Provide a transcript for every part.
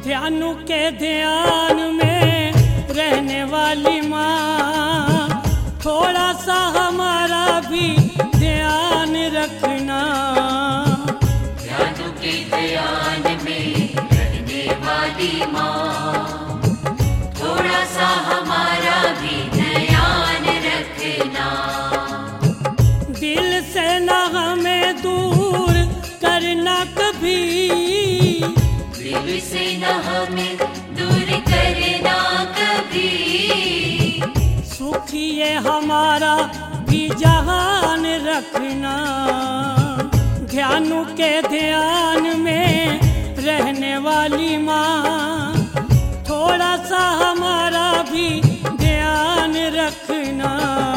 ध्यानु के ध्यान में रहने वाली माँ, थोड़ा सा हमारा भी ध्यान रखना। ध्यानु के ध्यान में रहने वाली माँ, थोड़ा सा हमारा भी ध्यान रखना। दिल से न हमें दूर करना कभी, दिल से न हमें दूर करना कभी। सुख ये हमारा भी जहान रखना। ध्यानु के ध्यान में रहने वाली माँ, थोड़ा सा हमारा भी ध्यान रखना।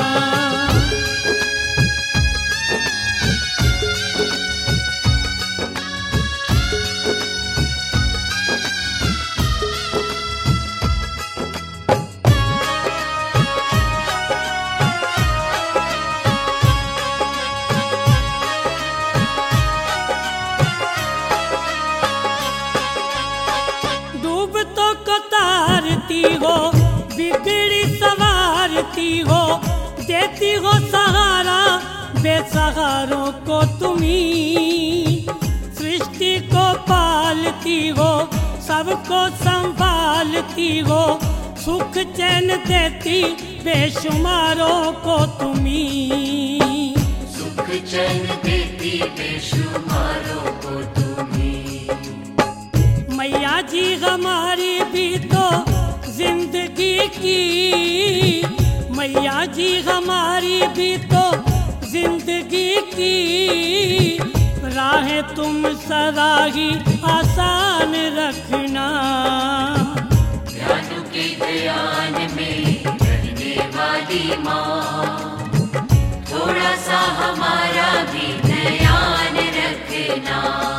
हो बिगड़ी सवारती हो, देती हो सहारा बेसहारों को तुम्ही। सृष्टि को पालती हो, सबको संभालती हो, सुख चैन देती बेशुमारों को तुम्ही। सुख चैन देती बेशुमारों को तुम्ही। मैया जी हमारी भी तो जिंदगी की, मैया जी हमारी भी तो जिंदगी की। राहें तुम सदा ही आसान रखना। ध्यानु के ध्यान में रहने वाली माँ, थोड़ा सा हमारा भी ध्यान रखना।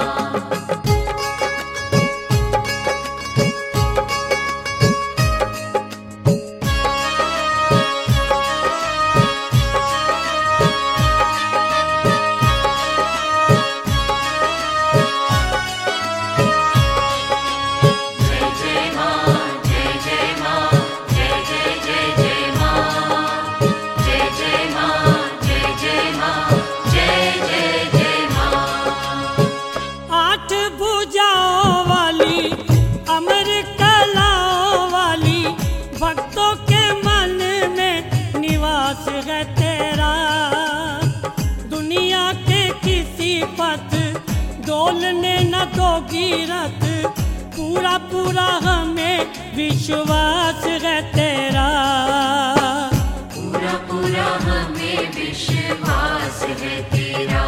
डोलने न दोगी रथ, पूरा पूरा हमें विश्वास है तेरा। पूरा पूरा हमें विश्वास है तेरा।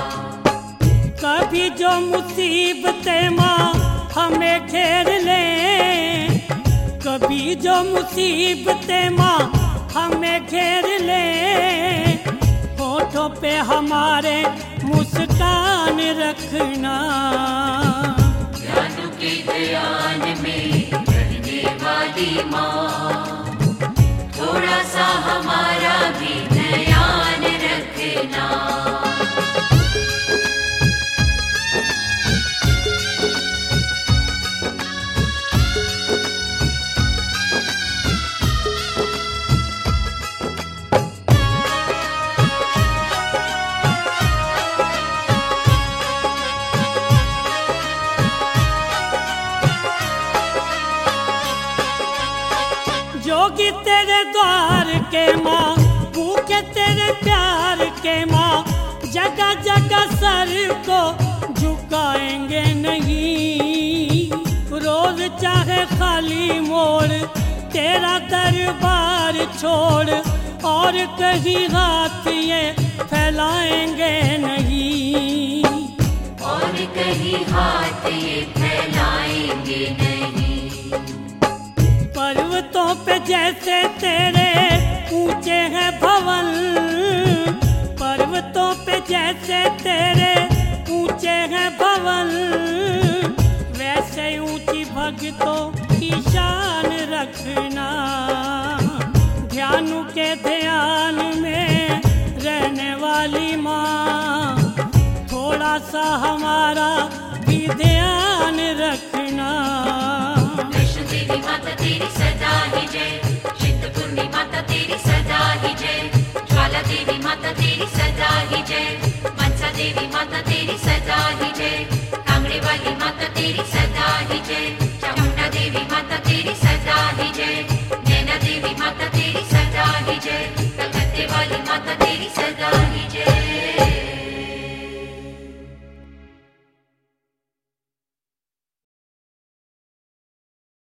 कभी जो मुसीबतें माँ हमें घेर ले, कभी जो मुसीबतें माँ हमें घेर ले, होठों पे हमारे मुस्कान रखना। ध्यानु के ध्यान में रहने वाली माँ, थोड़ा सा हमारा भी ध्यान रखना। जोगी तेरे द्वार के माँ, भूखे तेरे प्यार के माँ, जगह जगह सर को झुकाएंगे नहीं। रोज चाहे खाली मोड़ तेरा दरबार छोड़, और कहीं हाथ ये फैलाएंगे नहीं। और कहीं हाथ ये फैलाएंगे नहीं। पर्वतों पे जैसे तेरे ऊंचे हैं भवन, पर्वतों पे जैसे तेरे ऊंचे हैं भवन, वैसे ऊंची भक्तों की शान रखना। ध्यानु के ध्यान में रहने वाली माँ, थोड़ा सा हमारा भी ध्यान रखना। तेरी सदा ही जय, चिंतपूर्णी माता तेरी सदा ही जय, ज्वाला देवी माता तेरी सदा ही जय, मनसा देवी माता तेरी सदा ही जय, कांगड़े वाली माता तेरी सदा ही